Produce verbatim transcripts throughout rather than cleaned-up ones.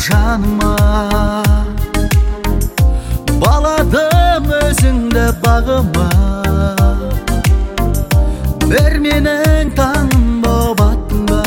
жаныма, баладым өзіңді бағыма. Бір менің таңым боп аттың ба,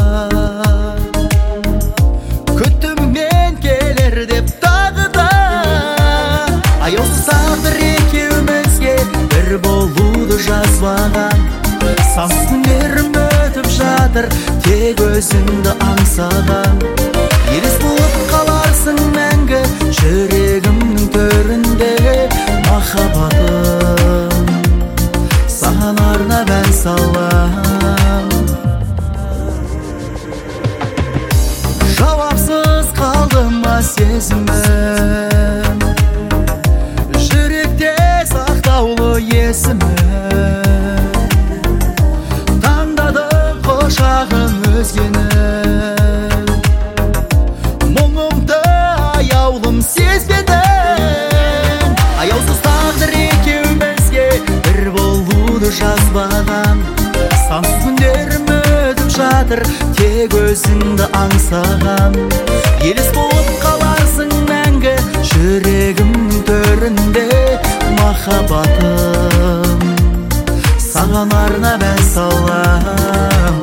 күтіммен келер деп тағы да. Аяусыз тағдыр екеумізге бір болуды жазбаған. Сансыз күндерім өтіп жатыр, тек өзіңді аңсаған. Елес болып қаларсың мәңгі жүрегімнің төрінде. Махаббатым, саған арнап ән салам. Жауапсыз қалды ма сезімім, жүректе сақтаулы есімім. Таңдадым құшағын өзгенің, мұңымды аяулым сезбедім. Аяусыз тағдыр екеумізге бір болуды жазбаған. Сансыз күндерім өтіп жатыр, тек өзіңді аңсаған. Елес болып қаларсың мәңгі жүрегімнің төрінде. Махаббатым, саған арнап ән салам.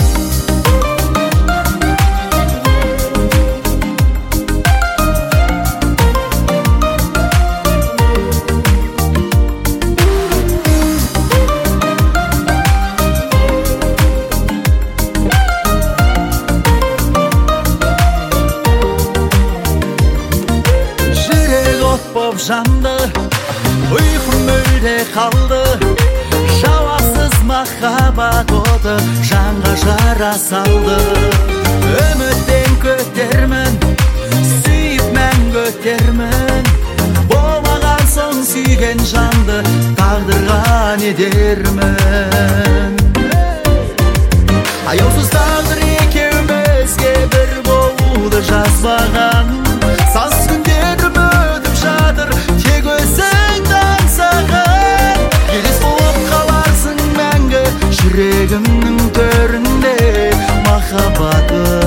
Боп жанды, ұйқым мүлде қалды. Жауапсыз махаббат оты жанға жара салды. Үміттен көтермін, сүйіп мәңгі өтермін. Болмаған соң сүйген жанды тағдырға не дермін. Аяусыз тағдыр екеумізге бір болуды жазбаған. Сансыз күндерім өтіп жатыр, тек өзіңді аңсаған. Елес болып қаларсың мәңгі жүрегімнің төрінде. Махаббатым,